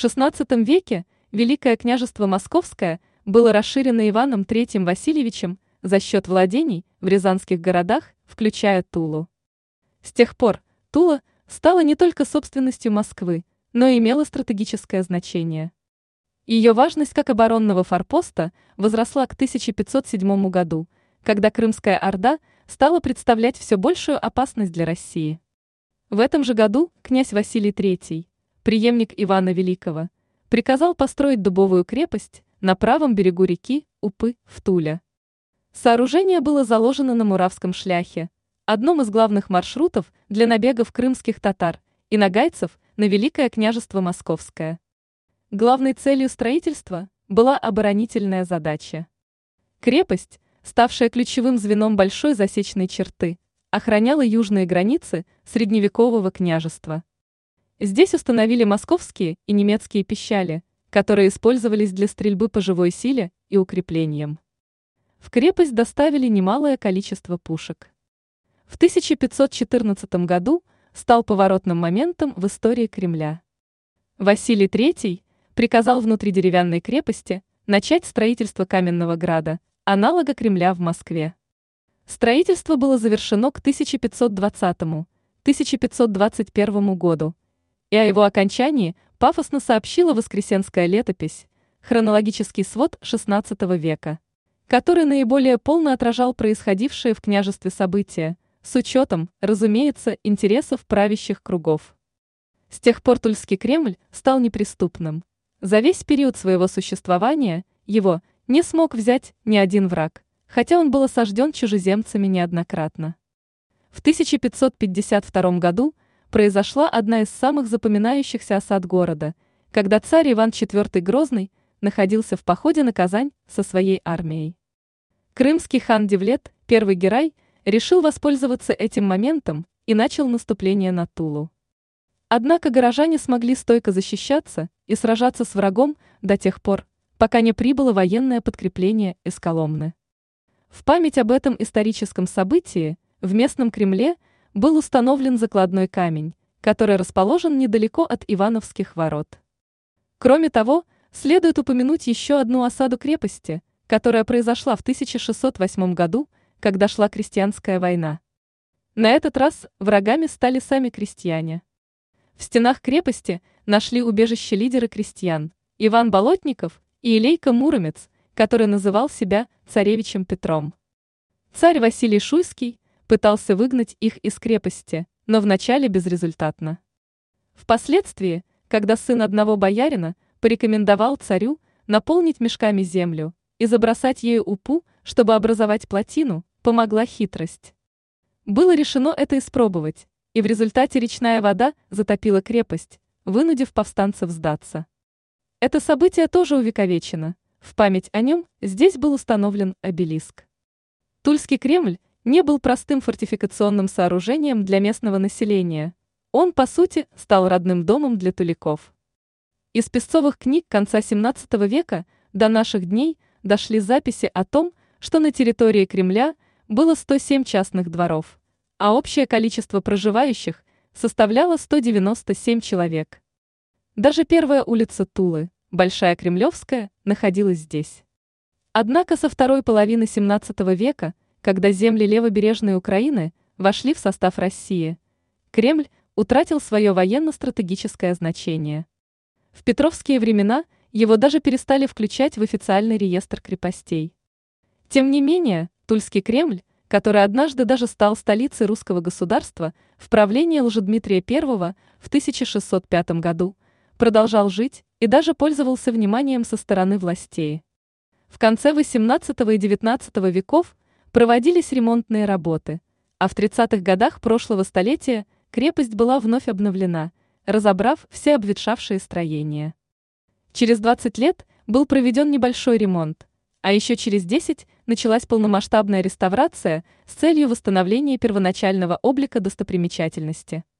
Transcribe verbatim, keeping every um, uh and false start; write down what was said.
шестнадцатом веке Великое княжество Московское было расширено Иваном третьим Васильевичем за счет владений в рязанских городах, включая Тулу. С тех пор Тула стала не только собственностью Москвы, но и имела стратегическое значение. Ее важность как оборонного форпоста возросла к тысяча пятьсот седьмому году, когда Крымская Орда стала представлять все большую опасность для России. В этом же году князь Василий третий, преемник Ивана Великого, приказал построить дубовую крепость на правом берегу реки Упы в Туле. Сооружение было заложено на Муравском шляхе, одном из главных маршрутов для набегов крымских татар и нагайцев на Великое княжество Московское. Главной целью строительства была оборонительная задача. Крепость, ставшая ключевым звеном большой засечной черты, охраняла южные границы средневекового княжества. Здесь установили московские и немецкие пищали, которые использовались для стрельбы по живой силе и укреплениям. В крепость доставили немалое количество пушек. В тысяча пятьсот четырнадцатом году стал поворотным моментом в истории Кремля. Василий третий приказал внутри деревянной крепости начать строительство Каменного Града, аналога Кремля в Москве. Строительство было завершено к тысяча пятьсот двадцатому — тысяча пятьсот двадцать первому году, и о его окончании пафосно сообщила Воскресенская летопись, хронологический свод шестнадцатого века, который наиболее полно отражал происходившие в княжестве события, с учетом, разумеется, интересов правящих кругов. С тех пор Тульский Кремль стал неприступным. За весь период своего существования его не смог взять ни один враг, хотя он был осажден чужеземцами неоднократно. В тысяча пятьсот пятьдесят втором году произошла одна из самых запоминающихся осад города, когда царь Иван четвёртый Грозный находился в походе на Казань со своей армией. Крымский хан Девлет, первый Герай, решил воспользоваться этим моментом и начал наступление на Тулу. Однако горожане смогли стойко защищаться и сражаться с врагом до тех пор, пока не прибыло военное подкрепление из Коломны. В память об этом историческом событии в местном Кремле был установлен закладной камень, который расположен недалеко от Ивановских ворот. Кроме того, следует упомянуть еще одну осаду крепости, которая произошла в тысяча шестьсот восьмом году, когда шла крестьянская война. На этот раз врагами стали сами крестьяне. В стенах крепости нашли убежище лидеры крестьян Иван Болотников и Илейка Муромец, который называл себя царевичем Петром. Царь Василий Шуйский пытался выгнать их из крепости, но вначале безрезультатно. Впоследствии, когда сын одного боярина порекомендовал царю наполнить мешками землю и забросать ею Упу, чтобы образовать плотину, помогла хитрость. Было решено это испробовать, и в результате речная вода затопила крепость, вынудив повстанцев сдаться. Это событие тоже увековечено. В память о нем здесь был установлен обелиск. Тульский Кремль не был простым фортификационным сооружением для местного населения. Он, по сути, стал родным домом для туляков. Из песцовых книг конца семнадцатого века до наших дней дошли записи о том, что на территории Кремля было сто семь частных дворов, а общее количество проживающих составляло сто девяносто семь человек. Даже первая улица Тулы, Большая Кремлевская, находилась здесь. Однако со второй половины семнадцатого века, когда земли левобережной Украины вошли в состав России, Кремль утратил свое военно-стратегическое значение. В петровские времена его даже перестали включать в официальный реестр крепостей. Тем не менее, Тульский Кремль, который однажды даже стал столицей русского государства в правлении Лжедмитрия Первого в тысяча шестьсот пятом году, продолжал жить и даже пользовался вниманием со стороны властей. В конце восемнадцатого и девятнадцатого веков проводились ремонтные работы, а в тридцатых годах прошлого столетия крепость была вновь обновлена, разобрав все обветшавшие строения. Через двадцать лет был проведен небольшой ремонт, а еще через десять началась полномасштабная реставрация с целью восстановления первоначального облика достопримечательности.